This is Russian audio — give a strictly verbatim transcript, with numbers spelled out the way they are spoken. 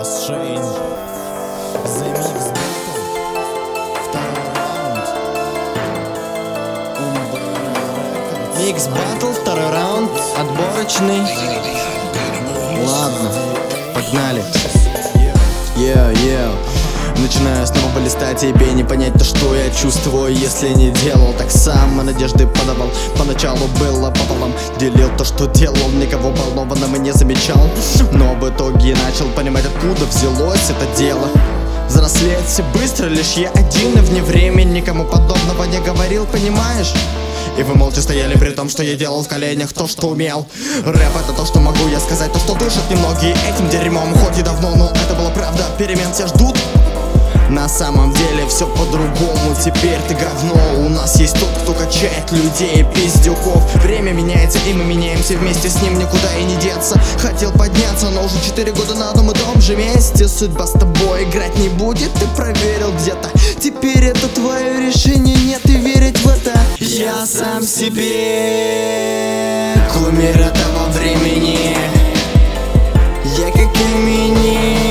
Yes, Shane. The Mix Battle. Второй раунд. Mix Battle, второй раунд. Отборочный. Ладно, погнали. Yeah, yeah. Начинаю снова полистать, тебе не понять то, что я чувствую, если не делал так сам, а надежды подавал. Поначалу было пополам, делил то, что делал, никого балованным и не замечал. Но в итоге начал понимать, откуда взялось это дело. Взрослеть все быстро, лишь я один, и вне времени никому подобного не говорил, понимаешь? И вы молча стояли при том, что я делал в коленях то, что умел. Рэп — это то, что могу я сказать, то, что дышат немногие этим дерьмом. Хоть и давно, но это была правда, перемен все ждут. На самом деле все по-другому, теперь ты говно. У нас есть тот, кто качает людей, пиздюков. Время меняется, и мы меняемся вместе с ним, никуда и не деться. Хотел подняться, но уже четыре года на одном и том же месте. Судьба с тобой играть не будет, ты проверил где-то. Теперь это твое решение, нет, и верить в это. Я сам себе кумир этого времени. Я как Эминем.